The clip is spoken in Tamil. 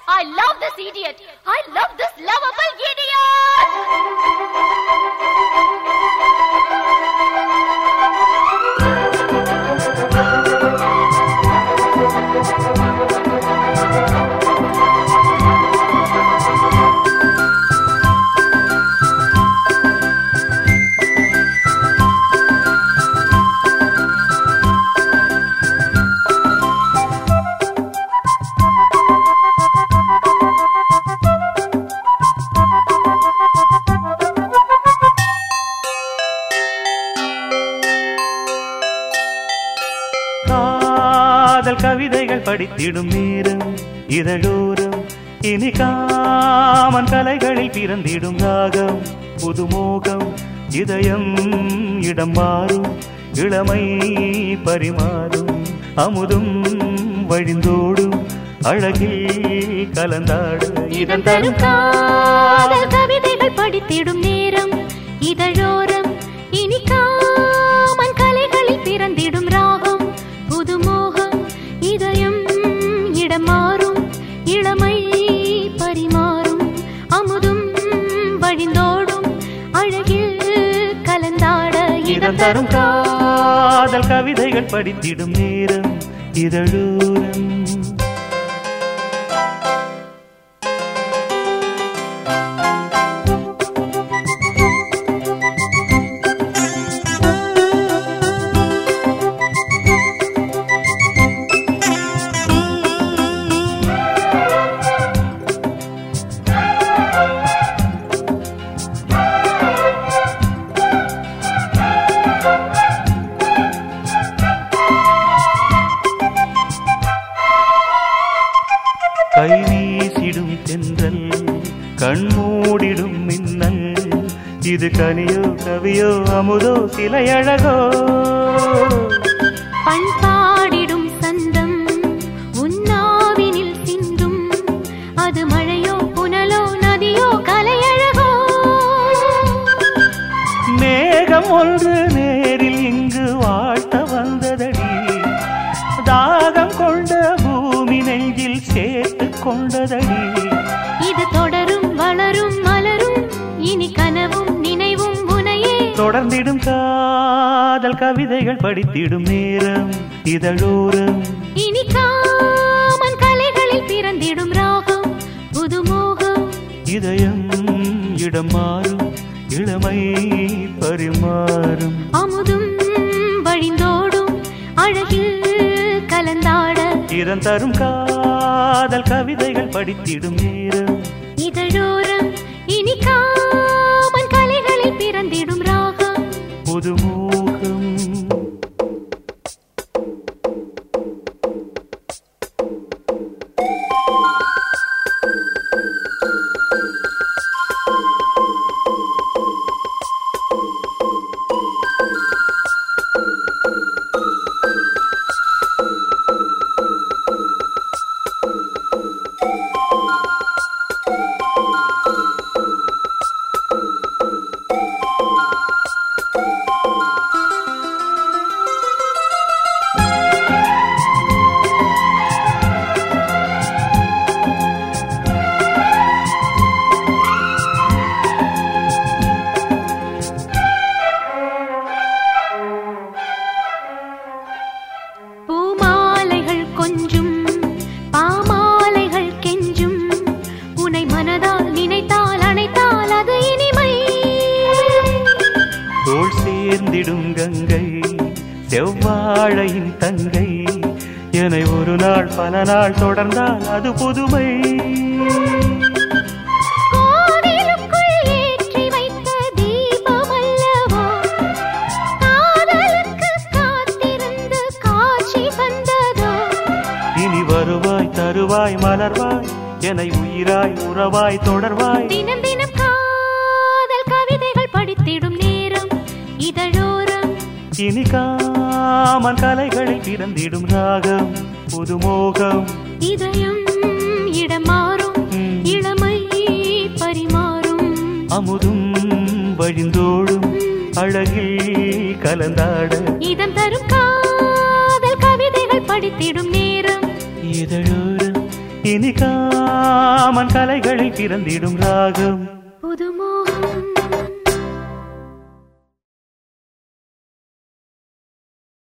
I love this idiot. I love this lovable idiot. காதல் கவிதைகள் படித்திடும் நேரம் இதழோரம் இனி காமன் கலைகளில் பிறந்திடும் ராகம் புதுமோகம் இதயம் இடம் மாறும் இளமை பரிமாறும் அமுதும் வழிந்தோடும் அழகில் கலந்தாடு இதன் தரும் காதல் கவிதைகள் படித்திடும் நேரம் இதழோரம் இனி காமன் கலைகளில் பிறந்திடும் ராகம் புதுமோகம் இதயம் இடம் மாறும் இளமை பரிமாறும் அமுதும் வழிந்தோடும் அழகில் கலந்தாட இதன் தரும் காதல் கவிதைகள் படித்திடும் நேரம் இதழோரம் கை வீசிடும் தென்றல் கண்மூடிடும் மின்னல் இது கனியோ கவியோ அமுதோ சிலையழகோ பண்பாடிடும் சந்தம் உன்னாவினில் சிந்தும் அது மழையோ புனலோ நதியோ கலையழகோ மேகம் ஒன்று நேரில் இங்கு வாழ்த்த வந்ததடி தாகம் கொண்ட பூமி நெஞ்சில் சேர்த்து கொண்டதடி இது தொடரும் வளரும் மலரும் இனி கனவும் நினைவும் உனையே தொடர்ந்திடும் காதல் கவிதைகள் படித்திடும் நேரம் இதழோரம் இனி காமன் கலைகளில் பிறந்திடும் ராகம் புதுமோகம் இதயம் இடம் மாறும் இளமை பரிமாறும் அமுதும் வழிந்தோடும் அழகில் கலந்தாட இதன் தரும் காதல் கவிதைகள் படித்திடும் நேரம் இதழோரம் இனி காமன் கலைகளில் பிறந்திடும் ராகம் புதுமோகம் பூமாலைகள் கொஞ்சும் பாமாலைகள் கெஞ்சும் உனை மனதால் நினைத்தால் அணைத்தால் அது இனிமை தோள் சேர்ந்திடும் கங்கை செவ்வாழையின் தங்கை என்னை ஒரு நாள் பல நாள் தொடர்ந்தால் அது புதுமை கோவிலுக்குள் ஏற்றி வைத்த தீபம் அல்லவா காதலுக்கு காத்திருந்து காட்சி தந்ததோ இனி வருவாய் தருவாய் மலர்வாய் என்னை உயிராய் உறவாய் தொடர்வாய் தினம் தினம் காதல் கவிதைகள் படித்திடும் நேரம் இதழோரம் இனி காமன் கலைகளில் பிறந்திடும் ராகம் புதுமோகம் இதயம் இடம் மாறும் இளமை பரிமாறும் அமுதும் வழிந்தோடும் அழகில் கலந்தாட இதம் தரும் காதல் கவிதைகள் படித்திடும் நேரம் இதழோரம் இனி காமன் கலைகளில் பிறந்திடும் ராகம் புதுமோ